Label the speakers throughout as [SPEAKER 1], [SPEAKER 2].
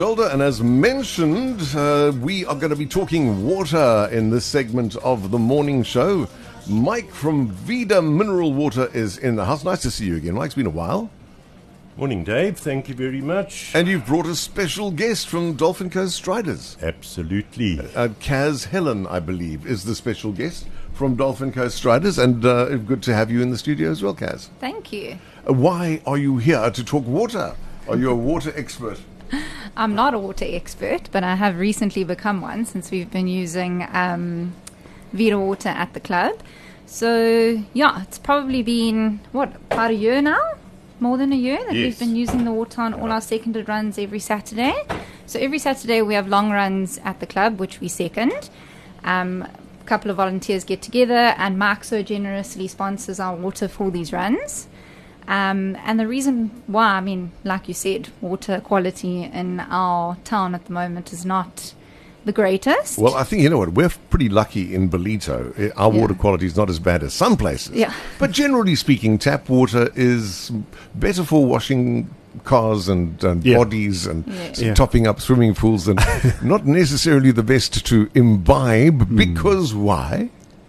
[SPEAKER 1] And as mentioned, we are going to be talking water in this segment of the morning show. Mike from Vida Mineral Water is in the house. Nice to see you again, Mike. It's been a while.
[SPEAKER 2] Morning, Dave. Thank you very much.
[SPEAKER 1] And you've brought a special guest from Dolphin Coast Striders.
[SPEAKER 2] Absolutely.
[SPEAKER 1] Kaz Helen, I believe, is the special guest from Dolphin Coast Striders. And good to have you in the studio as well, Kaz.
[SPEAKER 3] Thank you.
[SPEAKER 1] Why are you here to talk water? Are you a water expert?
[SPEAKER 3] I'm not a water expert, but I have recently become one since we've been using Vida Water at the club. So, yeah, it's probably been, about a year now? More than a year that
[SPEAKER 2] Yes.
[SPEAKER 3] We've been using the water on all our seconded runs every Saturday. So every Saturday we have long runs at the club, which we second. A couple of volunteers get together, and Mark so generously sponsors our water for these runs. And the reason why, like you said, water quality in our town at the moment is not the greatest.
[SPEAKER 1] Well, I think, you know what, we're pretty lucky in Belito. Our water quality is not as bad as some places.
[SPEAKER 3] Yeah.
[SPEAKER 1] But generally speaking, tap water is better for washing cars and bodies and topping up swimming pools, and not necessarily the best to imbibe, because why?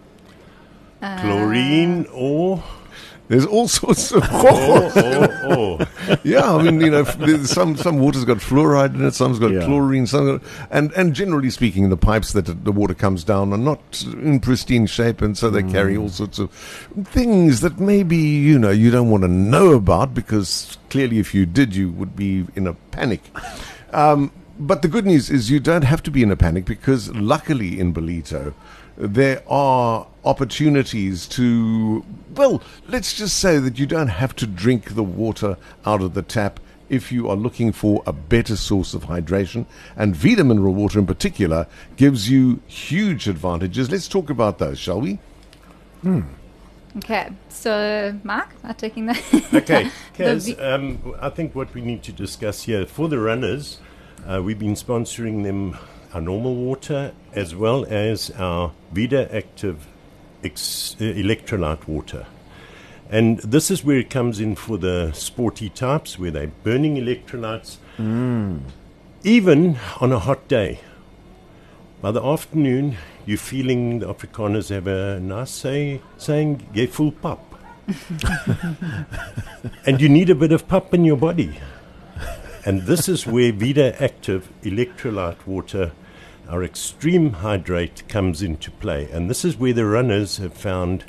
[SPEAKER 2] Chlorine or...
[SPEAKER 1] There's all sorts of... Yeah, there's some water's got fluoride in it, some's got chlorine, and generally speaking, the pipes that the water comes down are not in pristine shape, and so they carry all sorts of things that maybe, you don't want to know about, because clearly if you did, you would be in a panic. But the good news is you don't have to be in a panic, because luckily in Belito, there are opportunities to, let's just say that you don't have to drink the water out of the tap if you are looking for a better source of hydration. And Vida Mineral Water in particular gives you huge advantages. Let's talk about those, shall we?
[SPEAKER 3] Okay, so Mark, I'm taking that.
[SPEAKER 2] Okay, Kaz, I think what we need to discuss here, for the runners, we've been sponsoring them our normal water as well as our Vida Active electrolyte water. And this is where it comes in for the sporty types, where they're burning electrolytes. Even on a hot day, by the afternoon, you're feeling, the Afrikaners have a nice saying, "Get full pop." And you need a bit of pop in your body. And this is where Vida Active electrolyte water, our extreme hydrate, comes into play. And this is where the runners have found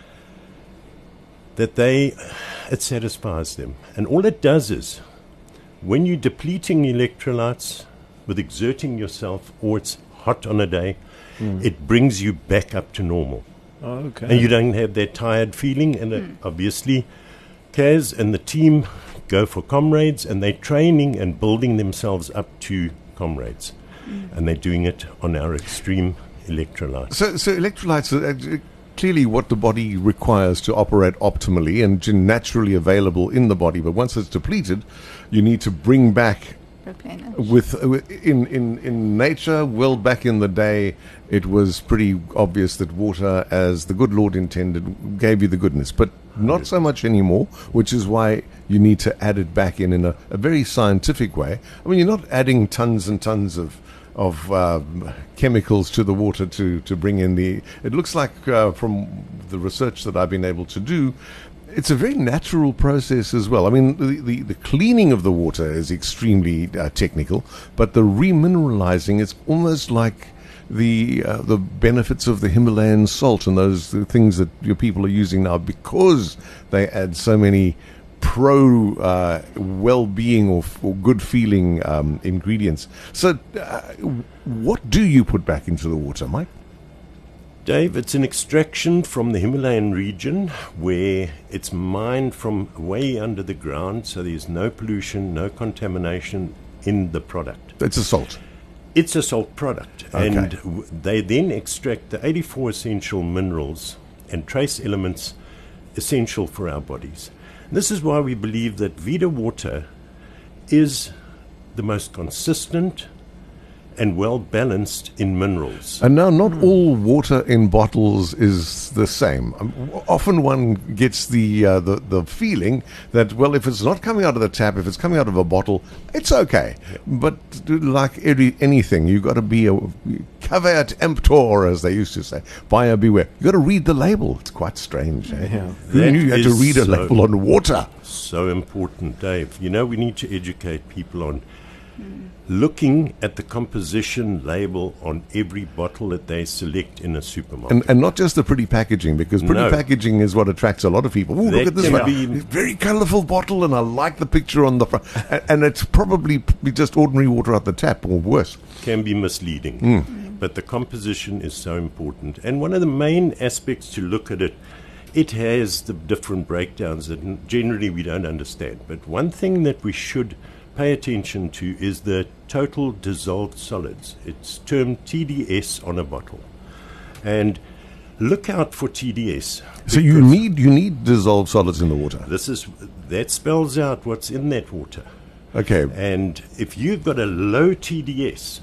[SPEAKER 2] that it satisfies them. And all it does is, when you're depleting electrolytes with exerting yourself, or it's hot on a day, it brings you back up to normal.
[SPEAKER 4] Oh, okay.
[SPEAKER 2] And you don't have that tired feeling. And obviously, Kaz and the team go for comrades, and they're training and building themselves up to comrades. And they're doing it on our extreme electrolytes.
[SPEAKER 1] So electrolytes are clearly what the body requires to operate optimally and naturally available in the body. But once it's depleted, you need to bring back in nature. Well, back in the day, it was pretty obvious that water, as the good Lord intended, gave you the goodness, but not so much anymore, which is why you need to add it back in a very scientific way. You're not adding tons and tons of chemicals to the water to bring in the... It looks like, from the research that I've been able to do, it's a very natural process as well. The cleaning of the water is extremely technical, but the remineralizing is almost like the benefits of the Himalayan salt and those things that your people are using now, because they add so many well-being or good feeling ingredients. So what do you put back into the water, Mike?
[SPEAKER 2] Dave, it's an extraction from the Himalayan region, where it's mined from way under the ground, so there's no pollution, no contamination in the product.
[SPEAKER 1] It's a salt.
[SPEAKER 2] It's a salt product.
[SPEAKER 1] Okay.
[SPEAKER 2] And they then extract the 84 essential minerals and trace elements essential for our bodies. This is why we believe that Vida Water is the most consistent and well balanced in minerals.
[SPEAKER 1] And now, not all water in bottles is the same. Often one gets the feeling that, well, if it's not coming out of the tap, if it's coming out of a bottle, it's okay. But like anything, you've got to be a caveat emptor, as they used to say. Buyer beware. You've got to read the label. It's quite strange. Eh?
[SPEAKER 4] Yeah.
[SPEAKER 1] Who knew you had to read a label on water?
[SPEAKER 2] So important, Dave. You know, we need to educate people on looking at the composition label on every bottle that they select in a supermarket.
[SPEAKER 1] And not just the pretty packaging, because pretty packaging is what attracts a lot of people. Ooh, look at this one. Very colourful bottle, and I like the picture on the front. And it's probably just ordinary water out the tap, or worse.
[SPEAKER 2] Can be misleading. But the composition is so important. And one of the main aspects to look at it, it has the different breakdowns that generally we don't understand. But one thing that we should pay attention to is the total dissolved solids. It's termed TDS on a bottle. And look out for TDS.
[SPEAKER 1] So you need dissolved solids in the water.
[SPEAKER 2] That spells out what's in that water.
[SPEAKER 1] Okay.
[SPEAKER 2] And if you've got a low TDS,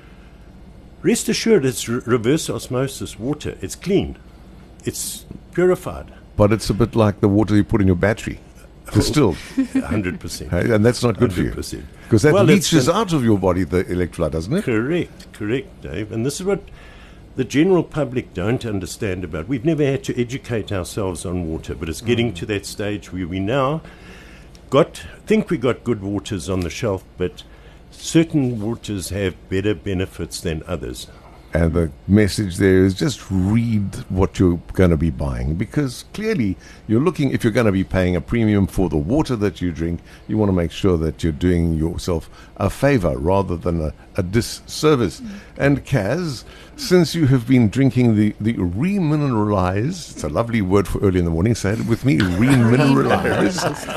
[SPEAKER 2] rest assured it's reverse osmosis water. It's clean. It's purified.
[SPEAKER 1] But it's a bit like the water you put in your battery. Distilled.
[SPEAKER 2] 100%.
[SPEAKER 1] And that's not good
[SPEAKER 2] 100%.
[SPEAKER 1] for you. Because that leaches out of your body, the electrolyte, doesn't it?
[SPEAKER 2] Correct, Dave. And this is what the general public don't understand about. We've never had to educate ourselves on water, but it's getting to that stage where we now think we got good waters on the shelf, but certain waters have better benefits than others.
[SPEAKER 1] And the message there is just read what you're going to be buying, because clearly you're looking, if you're going to be paying a premium for the water that you drink, you want to make sure that you're doing yourself a favor rather than a disservice. And Kaz, since you have been drinking the remineralized, it's a lovely word for early in the morning, say it with me, remineralized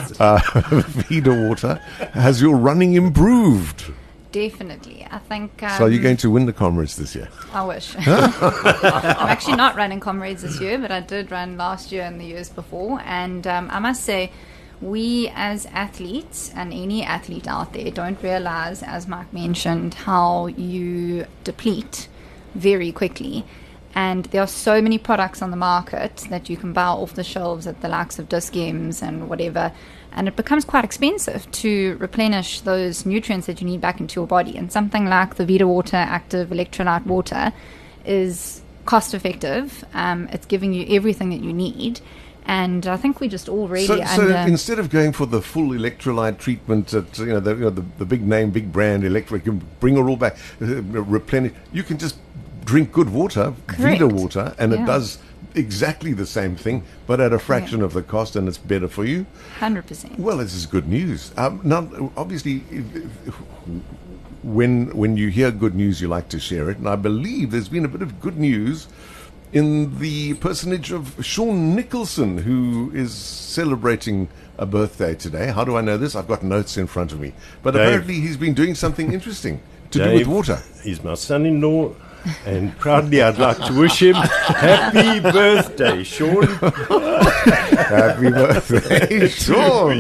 [SPEAKER 1] Vida water, has your running improved?
[SPEAKER 3] Definitely. I think...
[SPEAKER 1] so are you going to win the Comrades this year?
[SPEAKER 3] I wish. I'm actually not running Comrades this year, but I did run last year and the years before. And I must say, we as athletes, and any athlete out there, don't realize, as Mike mentioned, how you deplete very quickly. And there are so many products on the market that you can buy off the shelves at the likes of Disc Games and whatever. And it becomes quite expensive to replenish those nutrients that you need back into your body. And something like the Vida Water Active Electrolyte Water is cost effective. It's giving you everything that you need. And I think we just all really...
[SPEAKER 1] So instead of going for the full electrolyte treatment, the big name, big brand, you can bring it all back, replenish, you can just drink good water, Vida water, and it does exactly the same thing, but at a fraction of the cost, and it's better for you.
[SPEAKER 3] 100%.
[SPEAKER 1] Well, this is good news. Now, obviously, when you hear good news, you like to share it, and I believe there's been a bit of good news in the personage of Sean Nicholson, who is celebrating a birthday today. How do I know this? I've got notes in front of me. But Dave, apparently he's been doing something interesting to do with water.
[SPEAKER 2] He's my son-in-law. And proudly, I'd like to wish him happy birthday, Sean.
[SPEAKER 1] Happy birthday, Sean.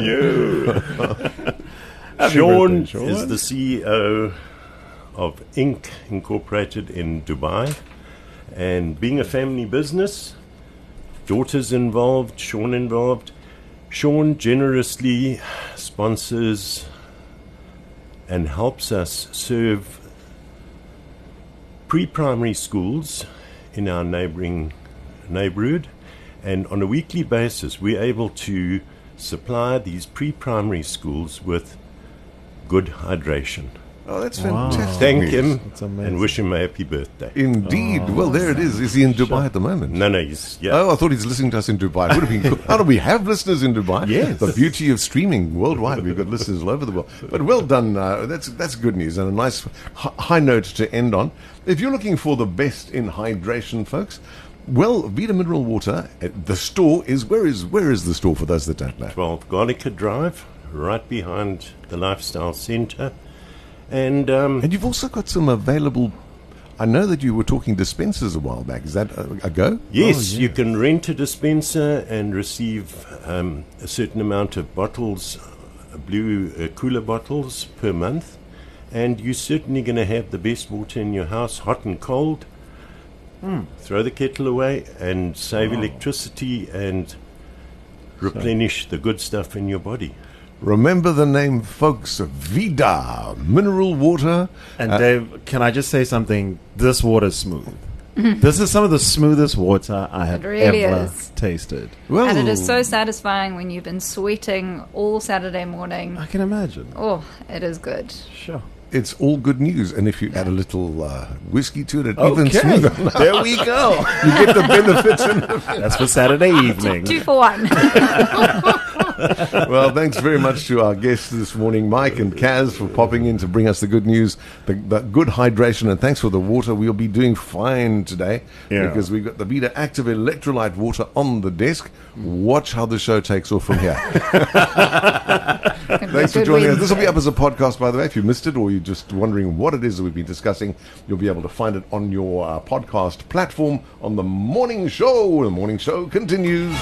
[SPEAKER 2] Sean is the CEO of Inc. Incorporated in Dubai. And being a family business, daughters involved, Sean involved. Sean generously sponsors and helps us serve pre-primary schools in our neighborhood, and on a weekly basis we're able to supply these pre-primary schools with good hydration.
[SPEAKER 1] Oh, that's fantastic.
[SPEAKER 2] Thank him and wish him a happy birthday.
[SPEAKER 1] Indeed. Well, there it is. Is he in Dubai at the moment?
[SPEAKER 2] No, he's... Yeah.
[SPEAKER 1] Oh, I thought he's listening to us in Dubai. Would have been cool. How do we have listeners in Dubai?
[SPEAKER 2] Yes.
[SPEAKER 1] The beauty of streaming worldwide. We've got listeners all over the world. But well done. That's good news and a nice high note to end on. If you're looking for the best in hydration, folks, well, Vida Mineral Water, the store is... Where is the store for those that don't know?
[SPEAKER 2] 12 Garnica Drive, right behind the Lifestyle Centre. And
[SPEAKER 1] you've also got some available... I know that you were talking dispensers a while back. Is that a go?
[SPEAKER 2] Yes, you can rent a dispenser and receive a certain amount of bottles, blue cooler bottles per month. and you're certainly going to have the best water in your house, hot and cold. Throw the kettle away and save electricity and replenish the good stuff in your body.
[SPEAKER 1] Remember the name, folks, Vida mineral water.
[SPEAKER 4] And Dave, can I just say something? This water's smooth. This is some of the smoothest water I have ever tasted.
[SPEAKER 1] Well,
[SPEAKER 3] And it is so satisfying when you've been sweating all Saturday morning.
[SPEAKER 4] I can imagine.
[SPEAKER 3] Oh, it is good.
[SPEAKER 4] Sure.
[SPEAKER 1] it's all good news. And if you add a little whiskey to it, even smoother.
[SPEAKER 4] There we go.
[SPEAKER 1] You get the benefits.
[SPEAKER 4] That's for Saturday evening.
[SPEAKER 3] 2 for 1.
[SPEAKER 1] Well, thanks very much to our guests this morning, Mike and Kaz, for popping in to bring us the good news, the good hydration, and thanks for the water. We'll be doing fine today because we've got the Vida Active Electrolyte water on the desk. Watch how the show takes off from here. Thanks for joining us. This will be up as a podcast, by the way. If you missed it or you're just wondering what it is that we've been discussing, you'll be able to find it on your podcast platform on The Morning Show. The Morning Show continues.